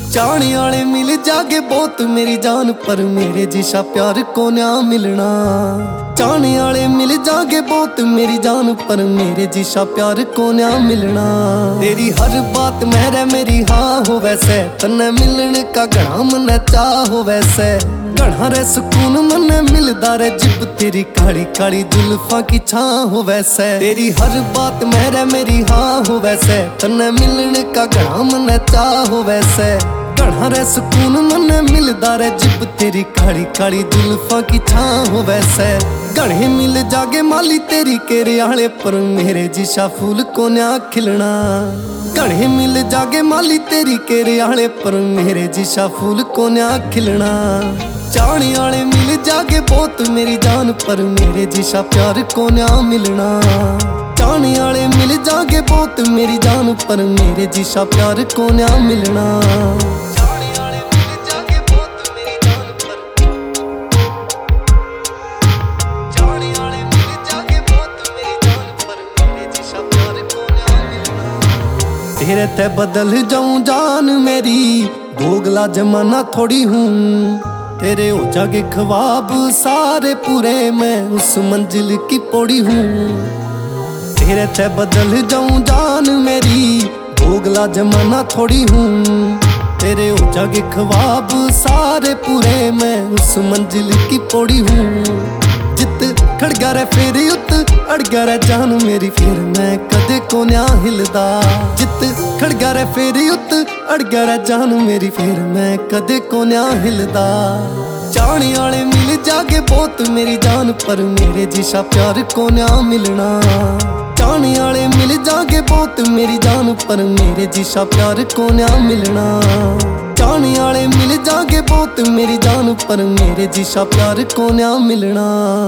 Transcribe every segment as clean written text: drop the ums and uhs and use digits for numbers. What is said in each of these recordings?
चाहने वाले मिल जागे बहुत मेरी जान, पर मेरे जिसा प्यार को ना मिलना। चाहने वाले मिल जागे बहुत मेरी जान, पर मेरे जिसा प्यार को ना मिलना। तेरी हर बात मेरे मेरी हाँ हो वैसे, तन्ने मिलने का घना मन चाह हो वैसे। घना रे सुकून मन मिलदा रे जिब तेरी काली काली जुल्फां की छां हो वैसे। तेरी हर बात मेरे मेरी हाँ हो वैसे, तन्ने मिलने का घना मन चाह हो वैसे। घना रे सुकून मन मिलदा रे जिब तेरी काली काली जुल्फां की छां हो वैसे। घने मिल जागे माली तेरी केरे आले, पर मेरे जिसा फूल को ना खिलना। घने मिल जागे माली तेरी केरे आले, पर मेरे जिसा फूल को ना खिलना। चाहने वाले मिल जागे बहुत मेरी जान, पर मेरे जिसा प्यार को ना मिलना। चाहने वाले मिल जागे बहुत मेरी जान, पर मेरे जिसा प्यार को ना मिलना। तेरे ते बदल जाऊं जान मेरी, दोगला जमाना थोड़ी हूँ। तेरे हो जागे ख्वाब सारे पूरे, मैं उस मंजिल की पौड़ी हूँ। तेरे ते बदल जाऊं जान मेरी, दोगला जमाना थोड़ी हूँ। तेरे हो जागे ख्वाब सारे पूरे, मैं उस मंजिल की पौड़ी हूँ। जित खड़गा रे फिर उत अड़गा रे जान मेरी, फिर मैं कदे को ना हिलदा। जित खड़गा रे फिर उत अड़गा रे जान मेरी, फिर मैं कदे को ना हिलदा। चाहने वाले मिल जागे बहुत मेरी जान, पर मेरे जिसा प्यार को ना मिलना। चाहने वाले मिल जागे बहुत मेरी जान, पर मेरे जिसा प्यार को ना मिलना। चाहने वाले मिल जागे बहुत मेरी जान, पर मेरे जिसा प्यार को ना मिलना।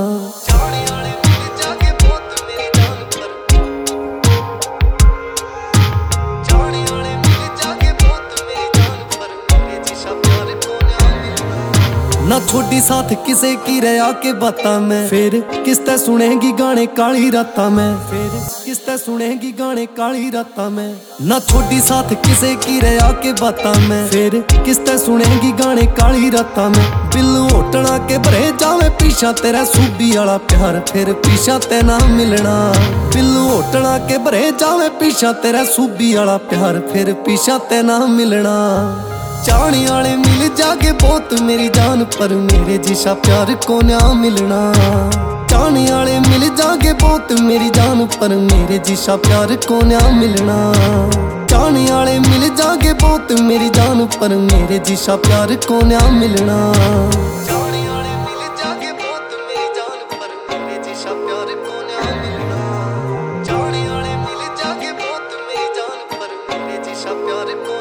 ना छोटी साथ किसे की रहा के बाता में, फिर किसते सुनेगी गाने काली राता में। फिर किसते सुनेगी गाने काली राता में। ना छोटी साथ किसे की रहा के बाता में, फिर किसते सुनेगी गाने काली राता में। बिल्लू होटना के भरे जावे पीछा तेरा सूबी वाला प्यार, फिर पीछा ते ना मिलना। बिल्लू होटना के भरे जावे पीछा तेरा सूबी वाला प्यार, फिर पीछा ते ना मिलना। चाहने वाले मिल जागे बहुत मेरी जान, पर मेरे जिसा प्यार को ना मिलना। चाहने वाले मिल जागे बहुत मेरी जान, पर मेरे जिसा प्यार को ना मिलना। चाहने वाले मिल जागे बहुत मेरी जान, पर मेरे जिसा प्यार को ना मिलना। चाहने वाले मिल जागे बहुत मेरी जान, पर मेरे जिसा प्यार को ना मिलना। चाहने वाले मिल जागे बहुत मेरी जान, पर मेरे जिसा प्यार को